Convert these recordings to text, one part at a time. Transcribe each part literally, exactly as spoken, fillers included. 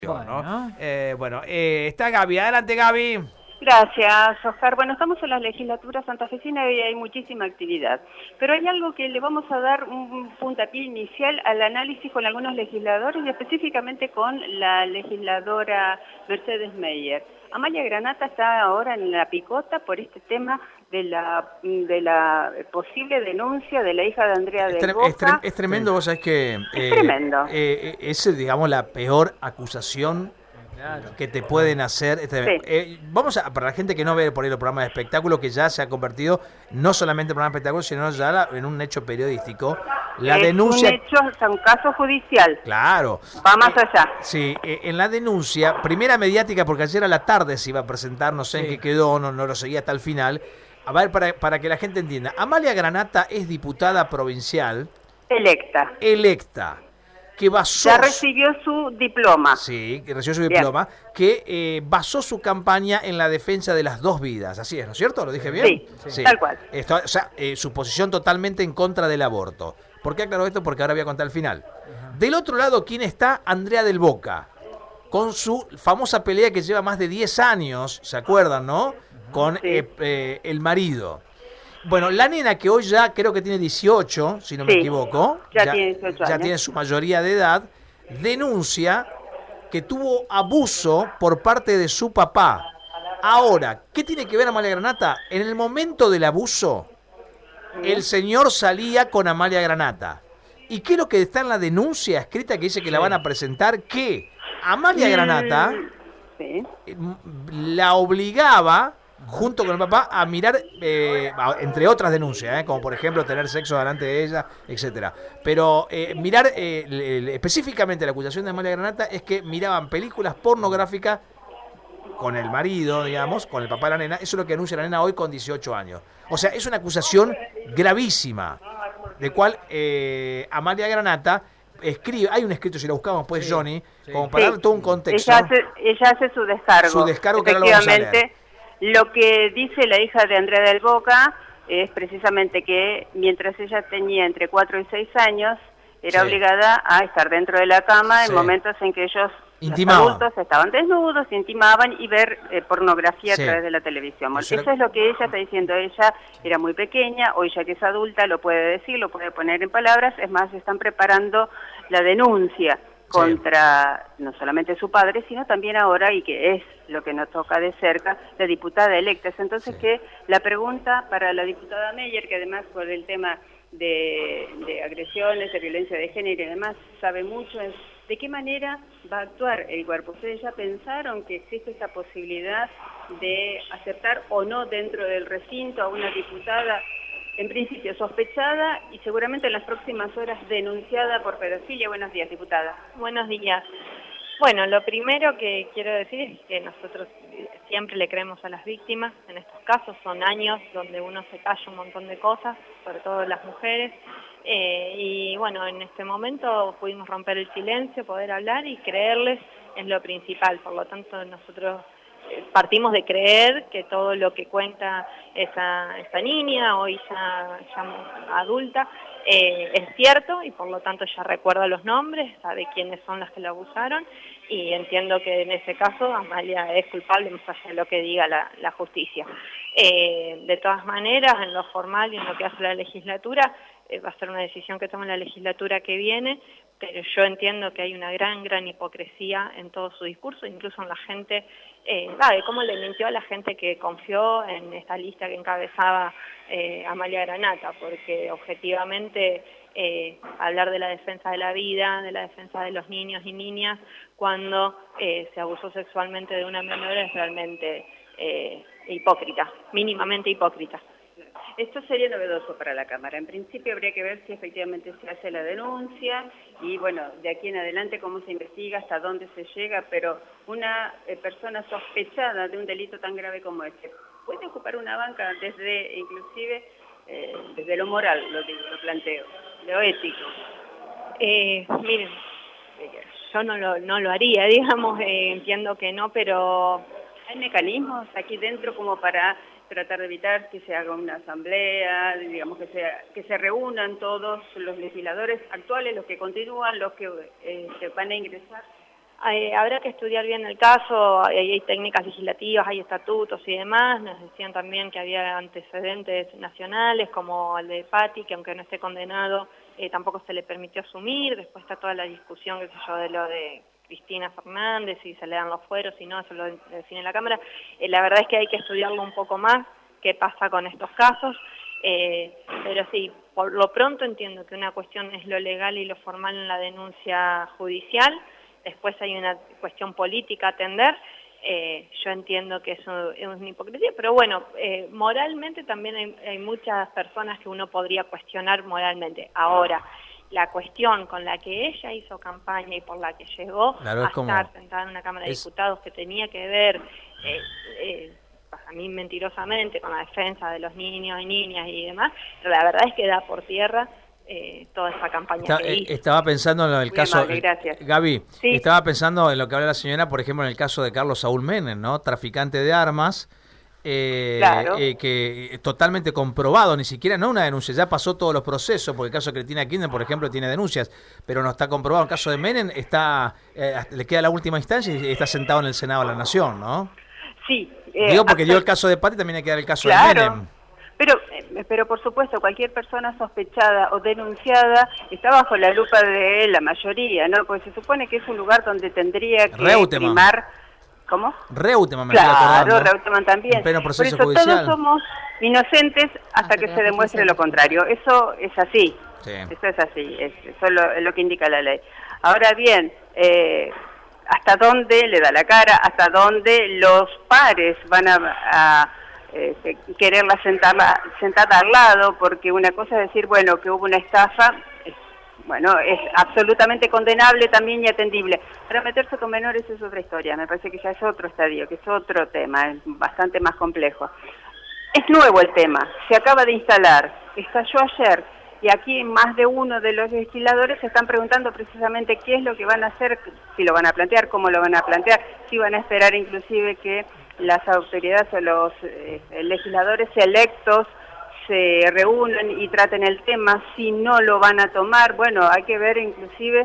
Bueno, ¿no? eh, bueno eh, está Gaby. Adelante, Gaby. Gracias, Oscar. Bueno, estamos en la legislatura santafesina y hay muchísima actividad, pero hay algo que le vamos a dar un puntapié inicial al análisis con algunos legisladores y específicamente con la legisladora Mercedes Meyer. Amalia Granata está ahora en la picota por este tema de la de la posible denuncia de la hija de Andrea Es, del tre Boca. es, tre es tremendo, vos sabés que... Es eh, tremendo. Eh, es, digamos, la peor acusación Claro. que te pueden hacer. Este, sí. eh, vamos a, para la gente que no ve por ahí los programas de espectáculo, que ya se ha convertido no solamente en programa de espectáculo, sino ya la, en un hecho periodístico. La es denuncia. Un hecho, es un caso judicial. Claro. Va más eh, allá. Sí, eh, en la denuncia, primera mediática, porque ayer a la tarde se iba a presentar, no sé sí. en qué quedó, no, no lo seguía hasta el final. A ver, para, para que la gente entienda. Amalia Granata es diputada provincial. Electa. Electa. Que basó, ya recibió su diploma. Sí, que recibió su diploma, bien. que eh, basó su campaña en la defensa de las dos vidas. Así es, ¿no es cierto? ¿Lo dije bien? Sí, sí. tal cual. Esto, o sea, eh, su posición totalmente en contra del aborto. ¿Por qué aclaro esto? Porque ahora voy a contar el final. Ajá. Del otro lado, ¿quién está? Andrea del Boca, con su famosa pelea que lleva más de diez años, ¿se acuerdan, no? Ajá. Con sí. eh, eh, el marido. Bueno, la nena que hoy ya creo que tiene dieciocho, si no sí, me equivoco, ya, ya, tiene dieciocho ya años. tiene su mayoría de edad, denuncia que tuvo abuso por parte de su papá. Ahora, ¿qué tiene que ver Amalia Granata? En el momento del abuso, ¿sí? el señor salía con Amalia Granata. ¿Y qué es lo que está en la denuncia escrita que dice que sí. la van a presentar? Que Amalia Granata sí. la obligaba... junto con el papá a mirar, eh, entre otras denuncias, eh, como por ejemplo tener sexo delante de ella, etcétera. Pero eh, mirar, eh, le, le, específicamente la acusación de Amalia Granata es que miraban películas pornográficas con el marido, digamos, con el papá de la nena. Eso es lo que anuncia la nena hoy con dieciocho años. O sea, es una acusación gravísima, de cual eh, Amalia Granata escribe, hay un escrito, si lo buscamos pues sí, Johnny, sí. como para sí. dar todo un contexto. Ella hace, ella hace su descargo. Su descargo que ahora lo vamos a leer. Lo que dice la hija de Andrea del Boca es precisamente que mientras ella tenía entre cuatro y seis años, era sí. obligada a estar dentro de la cama sí. en momentos en que ellos, intimaban. los adultos, estaban desnudos, intimaban y ver eh, pornografía sí. a través de la televisión. Eso, Eso era... es lo que ella está diciendo. Ella era muy pequeña, hoy ya que es adulta lo puede decir, lo puede poner en palabras. Es más, están preparando la denuncia contra sí. no solamente su padre, sino también ahora, y que es lo que nos toca de cerca, la diputada electa. Entonces sí. que la pregunta para la diputada Meyer, que además por el tema de, de agresiones, de violencia de género y demás, sabe mucho, es de qué manera va a actuar el cuerpo. ¿Ustedes ya pensaron que existe esa posibilidad de aceptar o no dentro del recinto a una diputada en principio sospechada y seguramente en las próximas horas denunciada por pedofilia? Buenos días, diputada. Buenos días. Bueno, lo primero que quiero decir es que nosotros siempre le creemos a las víctimas. En estos casos son años donde uno se calla un montón de cosas, sobre todo las mujeres. Eh, y bueno, en este momento pudimos romper el silencio, poder hablar y creerles es lo principal. Por lo tanto, nosotros partimos de creer que todo lo que cuenta esa, esa niña, hoy ya, ya adulta, eh, es cierto, y por lo tanto ya recuerda los nombres, sabe quiénes son las que la abusaron, y entiendo que en ese caso Amalia es culpable más allá de lo que diga la, la justicia. Eh, de todas maneras, en lo formal y en lo que hace la legislatura, eh, va a ser una decisión que tome la legislatura que viene, pero yo entiendo que hay una gran, gran hipocresía en todo su discurso, incluso en la gente, eh, de cómo le mintió a la gente que confió en esta lista que encabezaba eh, Amalia Granata, porque objetivamente eh, hablar de la defensa de la vida, de la defensa de los niños y niñas, cuando eh, se abusó sexualmente de una menor es realmente eh, hipócrita, mínimamente hipócrita. Esto sería novedoso para la Cámara. En principio habría que ver si efectivamente se hace la denuncia y, bueno, de aquí en adelante cómo se investiga, hasta dónde se llega, pero una eh, persona sospechada de un delito tan grave como este puede ocupar una banca desde, inclusive, eh, desde lo moral, lo digo, lo planteo, lo ético. Eh, miren, yo no lo, no lo haría, digamos, eh, entiendo que no, pero hay mecanismos aquí dentro como para tratar de evitar que se haga una asamblea, digamos que se, que se reúnan todos los legisladores actuales, los que continúan, los que eh, se van a ingresar Hay, habrá que estudiar bien el caso, hay, hay técnicas legislativas, hay estatutos y demás. Nos decían también que había antecedentes nacionales como el de Patti, que aunque no esté condenado, eh, tampoco se le permitió asumir. Después está toda la discusión, qué sé yo, de lo de Cristina Fernández, si se le dan los fueros, si no, eso lo define la Cámara. Eh, la verdad es que hay que estudiarlo un poco más, qué pasa con estos casos. Eh, pero sí, por lo pronto entiendo que una cuestión es lo legal y lo formal en la denuncia judicial. Después hay una cuestión política a atender. Eh, yo entiendo que eso es una hipocresía, pero bueno, eh, moralmente también hay, hay muchas personas que uno podría cuestionar moralmente. Ahora, la cuestión con la que ella hizo campaña y por la que llegó claro, a como, estar sentada en una Cámara de es... Diputados que tenía que ver, eh, eh, a mí mentirosamente, con la defensa de los niños y niñas y demás, pero la verdad es que da por tierra Eh, toda esa campaña Está, que hizo. Estaba pensando en el Muy caso, amable, gracias. Gaby, Sí. estaba pensando en lo que habla la señora, por ejemplo, en el caso de Carlos Saúl Menem, ¿no? Traficante de armas, eh, Claro. eh, que totalmente comprobado, ni siquiera no una denuncia, ya pasó todos los procesos, porque el caso de Cristina Kirchner, por ejemplo, tiene denuncias, pero no está comprobado. El caso de Menem está, eh, le queda la última instancia y está sentado en el Senado de la Nación, ¿no? Sí. Eh, Digo porque hasta... dio el caso de Patti, también hay que dar el caso claro. de Menem. Pero, pero por supuesto, cualquier persona sospechada o denunciada está bajo la lupa de la mayoría, ¿no? Porque se supone que es un lugar donde tendría que Reutemann. primar... ¿Cómo? Reutemann, me estoy Claro, acordando. Reutemann también. En pleno proceso Por eso judicial. todos somos inocentes hasta que se demuestre lo contrario. Eso es así. Sí. Eso es así. Es, eso es lo, es lo que indica la ley. Ahora bien, eh, ¿hasta dónde le da la cara? ¿Hasta dónde los pares van a... a Eh, quererla sentarla, sentada al lado? Porque una cosa es decir, bueno, que hubo una estafa, es, bueno, es absolutamente condenable también y atendible. Para meterse con menores es otra historia, me parece que ya es otro estadio, que es otro tema, es bastante más complejo. Es nuevo el tema, se acaba de instalar, estalló ayer, y aquí más de uno de los legisladores se están preguntando precisamente qué es lo que van a hacer, si lo van a plantear, cómo lo van a plantear, si van a esperar inclusive que las autoridades o los eh, legisladores electos se reúnan y traten el tema, si no lo van a tomar. Bueno, hay que ver inclusive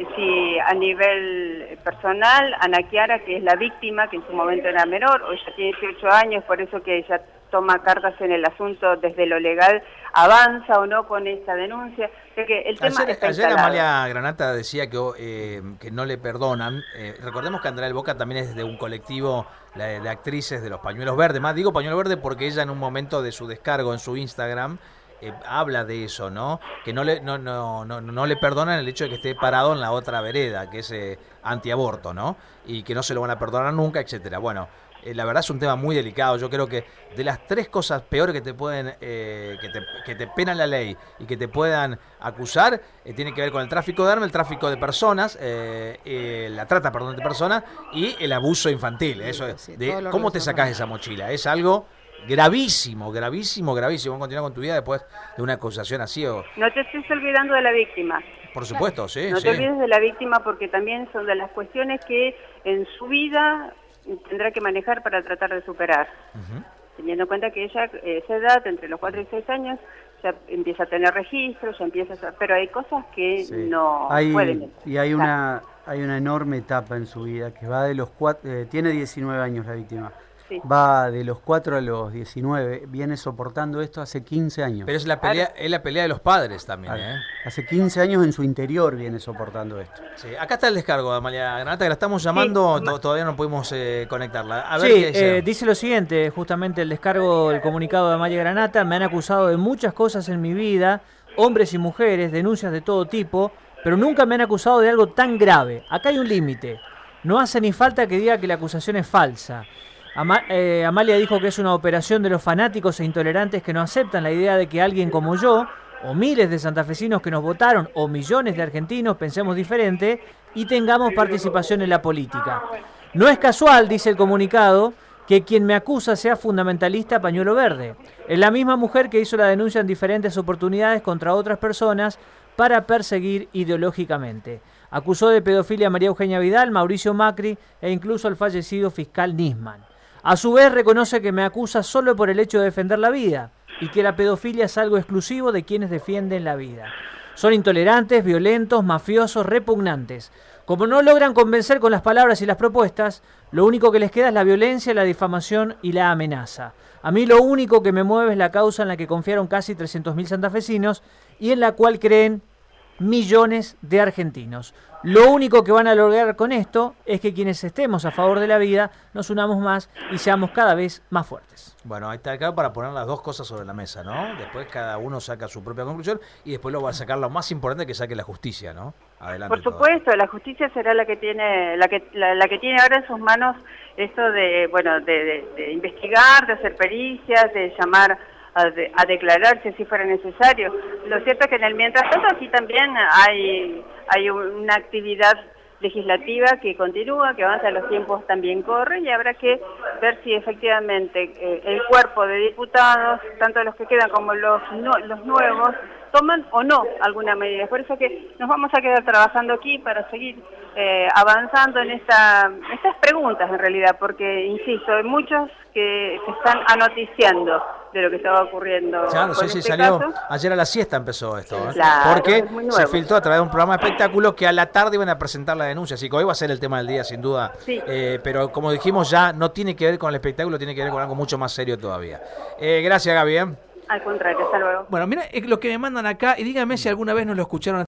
si a nivel personal, Ana Chiara, que es la víctima, que en su momento era menor, hoy ya tiene dieciocho años, por eso que ella toma cartas en el asunto desde lo legal, avanza o no con esta denuncia. O sea que el tema ayer, está ayer instalado. Amalia Granata decía que, eh, que no le perdonan. Eh, recordemos que Andrea del Boca también es de un colectivo de, de actrices de los pañuelos verdes. Más digo pañuelo verde porque ella en un momento de su descargo en su Instagram eh, habla de eso, ¿no? Que no le no, no, no, no le perdonan el hecho de que esté parado en la otra vereda, que es eh, antiaborto, ¿no? Y que no se lo van a perdonar nunca, etcétera. Bueno, Eh, la verdad es un tema muy delicado. Yo creo que de las tres cosas peores que te pueden eh, que, te, que te penan la ley y que te puedan acusar, eh, tiene que ver con el tráfico de armas, el tráfico de personas, eh, eh, la trata, perdón, de personas y el abuso infantil. Eso es, Sí, de todo cómo te sacás relacionado. esa mochila. Es algo gravísimo, gravísimo, gravísimo. Vos continuar con tu vida después de una acusación así o... No te estés olvidando de la víctima. Por supuesto, sí, No sí. te olvides de la víctima porque también son de las cuestiones que en su vida tendrá que manejar para tratar de superar. Uh-huh. Teniendo en cuenta que ella, eh, esa edad, entre los cuatro y seis años, ya empieza a tener registros, ya empieza a... Pero hay cosas que Sí. no hay, pueden... Y hay una, hay una enorme etapa en su vida que va de los cuatro... Eh, tiene diecinueve años la víctima. Sí. Va de los cuatro a los diecinueve, viene soportando esto hace quince años. Pero es la pelea, es la pelea de los padres también, Claro. ¿eh? Hace quince años en su interior viene soportando esto. Sí, acá está el descargo de Amalia Granata, que la estamos llamando, Sí. to- todavía no pudimos eh, conectarla. A ver Sí, qué dice. eh, dice lo siguiente, justamente el descargo del comunicado de Amalia Granata: me han acusado de muchas cosas en mi vida, hombres y mujeres, denuncias de todo tipo, pero nunca me han acusado de algo tan grave. Acá hay un límite. No hace ni falta que diga que la acusación es falsa. Ama- eh, Amalia dijo que es una operación de los fanáticos e intolerantes que no aceptan la idea de que alguien como yo, o miles de santafesinos que nos votaron, o millones de argentinos pensemos diferente y tengamos participación en la política. No es casual, dice el comunicado, que quien me acusa sea fundamentalista pañuelo verde. Es la misma mujer que hizo la denuncia en diferentes oportunidades contra otras personas para perseguir ideológicamente. Acusó de pedofilia a María Eugenia Vidal, Mauricio Macri e incluso al fallecido fiscal Nisman. A su vez reconoce que me acusa solo por el hecho de defender la vida y que la pedofilia es algo exclusivo de quienes defienden la vida. Son intolerantes, violentos, mafiosos, repugnantes. Como no logran convencer con las palabras y las propuestas, lo único que les queda es la violencia, la difamación y la amenaza. A mí lo único que me mueve es la causa en la que confiaron casi trescientos mil santafesinos y en la cual creen millones de argentinos. Lo único que van a lograr con esto es que quienes estemos a favor de la vida nos unamos más y seamos cada vez más fuertes. Bueno, ahí está acá para poner las dos cosas sobre la mesa, ¿no? Después cada uno saca su propia conclusión y después lo va a sacar lo más importante que saque la justicia, ¿no? Adelante. Por supuesto, todo. La justicia será la que tiene la que la, la que tiene ahora en sus manos esto de, bueno, de, de, de investigar, de hacer pericias, de llamar A, de, a declararse si fuera necesario. Lo cierto es que en el mientras tanto aquí también hay hay una actividad legislativa que continúa, que avanza, los tiempos también corren y habrá que ver si efectivamente eh, el cuerpo de diputados, tanto los que quedan como los no, los nuevos, toman o no alguna medida. Por eso que nos vamos a quedar trabajando aquí para seguir eh, avanzando en esta, estas preguntas en realidad, porque, insisto, hay muchos que se están anoticiando de lo que estaba ocurriendo. Claro, sí, sí, este salió. Caso. Ayer a la siesta empezó esto, ¿eh? Claro, porque se filtró a través de un programa de espectáculos que a la tarde iban a presentar la denuncia, así que hoy va a ser el tema del día, sin duda. Sí. Eh, pero como dijimos ya, no tiene que ver con el espectáculo, tiene que ver con algo mucho más serio todavía. Eh, gracias, Gaby. ¿eh? Al contrario, hasta luego. Bueno, mira lo que me mandan acá y díganme si alguna vez nos lo escucharon